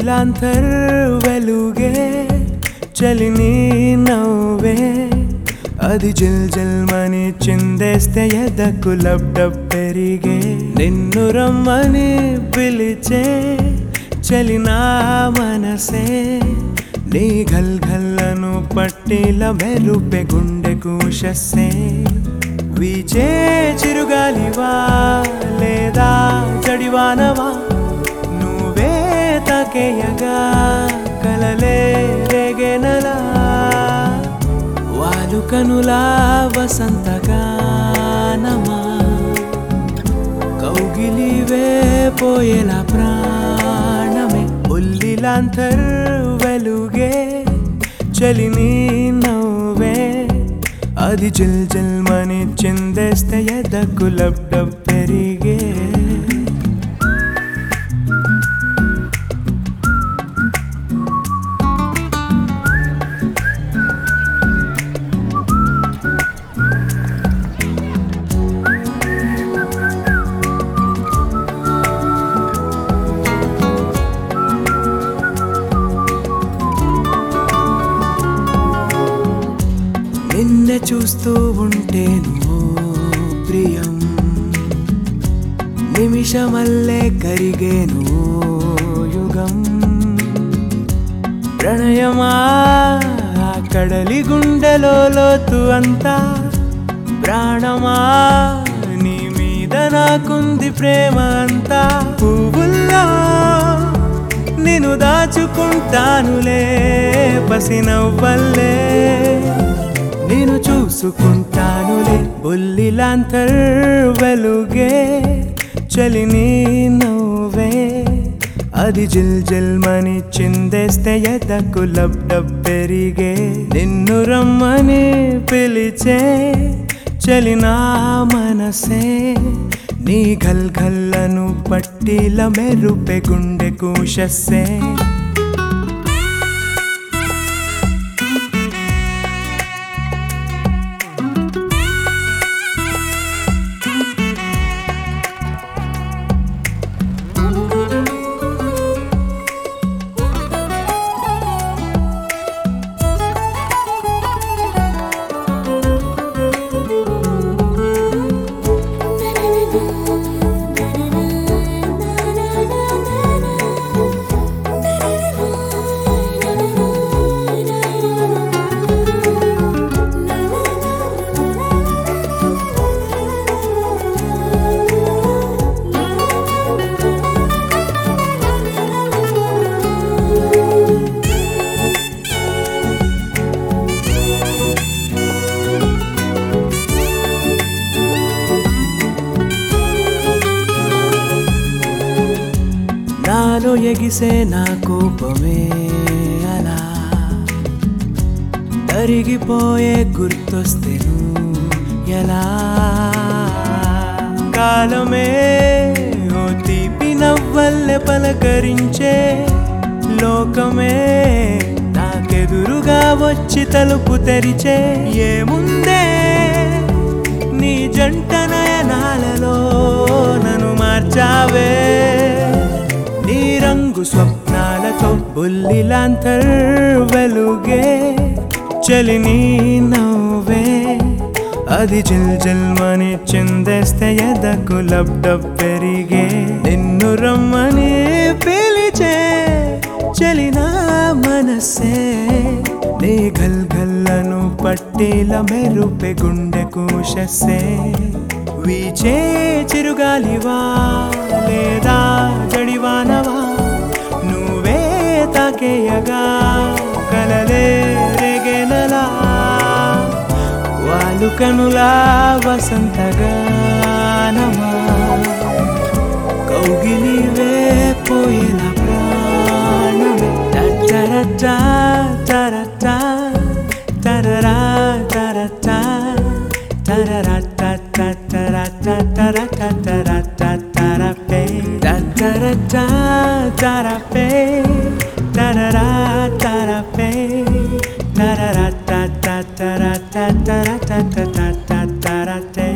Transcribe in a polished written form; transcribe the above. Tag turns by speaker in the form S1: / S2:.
S1: బుల్లిలాంతర్ వెలుగే చలిని నవ్వే అది జిల్ జిల్ మని చిందేస్తే ఎదకు లబ్డబ్ పెరిగే నిన్ను రమ్మని పిలిచే చలినా మనసే నీ ఘల్ ఘల్లను పట్టిల మెరుపే గుండెకు షస్సే వీచే చిరుగాలివా లేదా జడివానవా నువ్వే తాకేయగా కలలే రేగెనలా వాలు కనులా వసంతగానమా కౌగిలివే పోయేలా ప్రాణమే బుల్లిలాంతర్ వెలుగే చలిని నవ్వే అది జిల్ జిల్ మని చిందేస్తే ఎదకు లబ్డబ్ పెరిగే నిన్నే చూస్తూ ఉంటేను ప్రియం నిమిషమల్లే కరిగేను యుగం ప్రణయమా కడలి గుండెలో లోతు అంతా ప్రాణమా నీ మీద నాకుంది ప్రేమ అంతా పువ్వుల్లో నిన్ను దాచుకుంటానులే పసినవ్వల్లే నేను చూసుకుంటానులే బుల్లిలాంతర్ వెలుగే చలిని నవ్వే అది జిల్ జిల్ మని చిందేస్తే ఎదకు లబ్డబ్ పెరిగే నిన్ను రమ్మని పిలిచే చలినా మనసే నీ ఘల్ ఘల్లను పట్టిల మెరుపే గుండెకు షస్సే నాలో ఎగిసే నా కోపమే అలా కరిగిపోయే గుర్తొస్తేను ఎలా కాలమే ఓ తీపి నవ్వల్లే పలకరించే లోకమే నాకెదురుగా వచ్చి తలుపు తెరిచే ఏముందే నీ జంట నయనాలలో నన్ను మార్చావే నీ రంగు స్వప్నాలతో బుల్లిలాంతర్ వెలుగే చలిని నవ్వే అది జిల్ జిల్ మని చిందేస్తే ఎదకు లబ్డబ్ పెరిగే నిన్ను రమ్మని పిలిచే చలినా మనసే నీ ఘల్ ఘల్లను పట్టిల మెరుపే గుండెకు షస్సే వీచే చిరుగాలివా లేదా జడివానవా నువ్వే తాకేయగా కలలే రేగెనలా వాలు కనులా వసంతగానమా కౌగిలివే పోయేలా ప్రాణమే టరటా టరటా టరరా టరటా టరటా టరటా టరటా టరపే టరటా టరపే టరరా టరపే టరటా టరటా టరటా టరటా